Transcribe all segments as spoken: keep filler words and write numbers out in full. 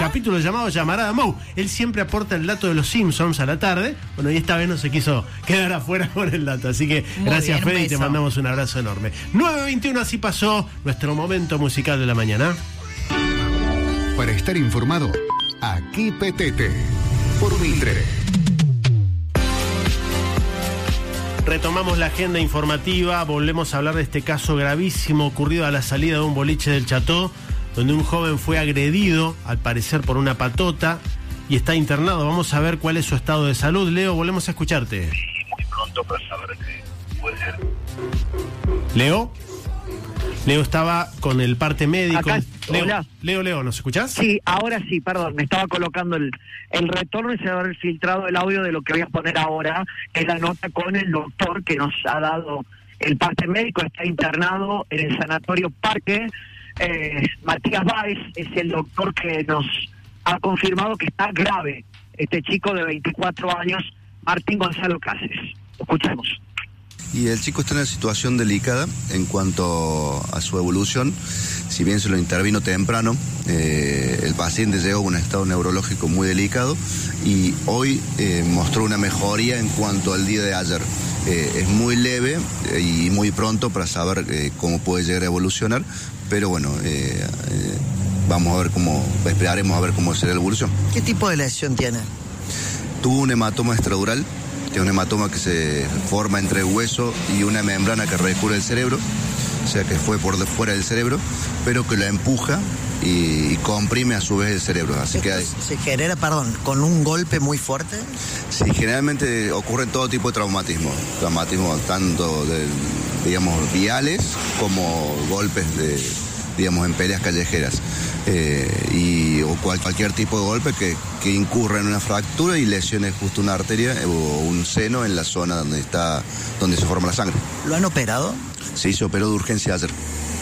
capítulo llamado Llamarada Moe. Él siempre aporta el dato de los Simpsons a la tarde. Bueno, y esta vez no se quiso quedar afuera con el dato. Así que Muy gracias, bien, Fede, y te mandamos un abrazo enorme. nueve veintiuno, así pasó nuestro momento musical de la mañana. Para estar informado, aquí Petete, por Mitre. Retomamos la agenda informativa, volvemos a hablar de este caso gravísimo ocurrido a la salida de un boliche del Cható, donde un joven fue agredido, al parecer por una patota, y está internado. Vamos a ver cuál es su estado de salud. Leo, volvemos a escucharte. Sí, muy pronto para saber qué puede ser. Leo. Leo estaba con el parte médico. Acá, Leo, hola. Leo, Leo, ¿nos escuchás? Sí, ahora sí, perdón, me estaba colocando el, el retorno y se va a haber filtrado el audio de lo que voy a poner ahora, que es la nota con el doctor que nos ha dado el parte médico. Está internado en el Sanatorio Parque. Eh, Matías Báez es el doctor que nos ha confirmado que está grave este chico de veinticuatro años, Martín Gonzalo Cáceres. Escuchemos. Y el chico está en una situación delicada en cuanto a su evolución. Si bien se lo intervino temprano, eh, el paciente llegó a un estado neurológico muy delicado y hoy eh, mostró una mejoría en cuanto al día de ayer. Eh, es muy leve eh, y muy pronto para saber eh, cómo puede llegar a evolucionar, pero bueno, eh, eh, vamos a ver cómo, esperaremos a ver cómo será la evolución. ¿Qué tipo de lesión tiene? Tuvo un hematoma extradural, que es un hematoma que se forma entre el hueso y una membrana que recubre el cerebro, o sea que fue por de fuera del cerebro, pero que la empuja y, y comprime a su vez el cerebro. Así que hay, ¿Se genera, perdón, con un golpe muy fuerte? sí, generalmente ocurren todo tipo de traumatismo, traumatismo tanto de, digamos, viales como golpes de, digamos, en peleas callejeras. Eh, y o cual, cualquier tipo de golpe que, que incurra en una fractura y lesione justo una arteria o un seno en la zona donde está, donde se forma la sangre. ¿Lo han operado? Sí, se operó de urgencia ayer.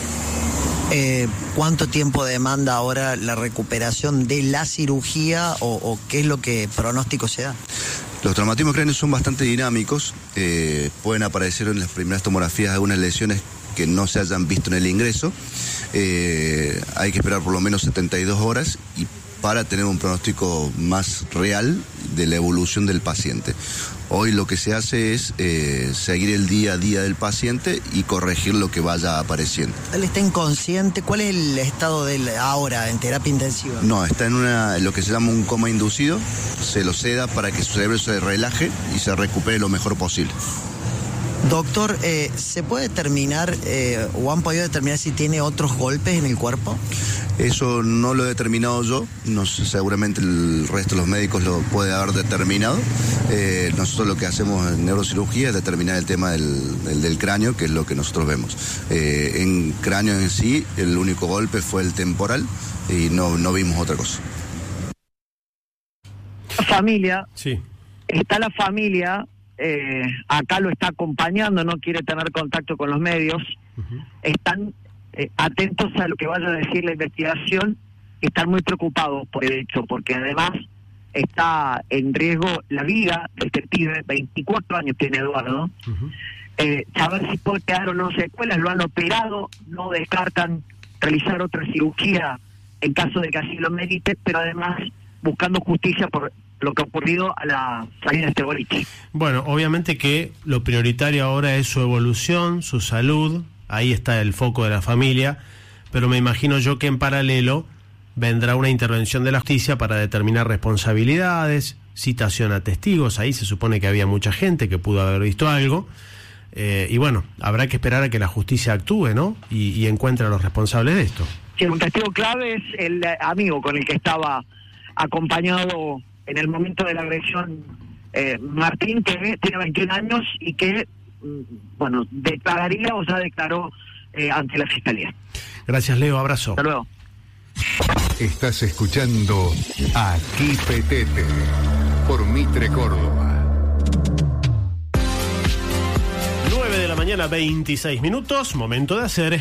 Eh, ¿Cuánto tiempo demanda ahora la recuperación de la cirugía o, o qué es lo que pronóstico se da? Los traumatismos craneos son bastante dinámicos, eh, pueden aparecer en las primeras tomografías algunas lesiones que no se hayan visto en el ingreso. Eh, hay que esperar por lo menos setenta y dos horas y para tener un pronóstico más real de la evolución del paciente. Hoy lo que se hace es eh, seguir el día a día del paciente y corregir lo que vaya apareciendo. ¿Él está inconsciente? ¿Cuál es el estado de él ahora en terapia intensiva? No, está en una, lo que se llama un coma inducido, se lo seda para que su cerebro se relaje y se recupere lo mejor posible. Doctor, eh, ¿se puede determinar eh, o han podido determinar si tiene otros golpes en el cuerpo? Eso no lo he determinado yo, no sé, seguramente el resto de los médicos lo puede haber determinado. Eh, nosotros lo que hacemos en neurocirugía es determinar el tema del, del, del cráneo, que es lo que nosotros vemos. Eh, en cráneo en sí, el único golpe fue el temporal y no, no vimos otra cosa. La familia, Sí. está la familia, eh, acá lo está acompañando, no quiere tener contacto con los medios, uh-huh. Están eh, atentos a lo que vaya a decir la investigación, están muy preocupados por el hecho, porque además está en riesgo la vida de este pibe, veinticuatro años tiene Eduardo, uh-huh. eh, saber si puede quedar o no secuelas, lo han operado, no descartan realizar otra cirugía en caso de que así lo merite, pero además buscando justicia por lo que ha ocurrido a la salida de este boliche. Bueno, obviamente que lo prioritario ahora es su evolución, su salud, ahí está el foco de la familia, pero me imagino yo que en paralelo vendrá una intervención de la justicia para determinar responsabilidades, citación a testigos, ahí se supone que había mucha gente que pudo haber visto algo, eh, y bueno, habrá que esperar a que la justicia actúe, ¿no? Y, y encuentre a los responsables de esto. Sí, un testigo clave es el amigo con el que estaba acompañado en el momento de la agresión, eh, Martín, que tiene veintiún años y que, bueno, declararía o ya declaró eh, ante la Fiscalía. Gracias, Leo, abrazo. Hasta luego. Estás escuchando Aquí Petete, por Mitre Córdoba. nueve de la mañana, veintiséis minutos, momento de hacer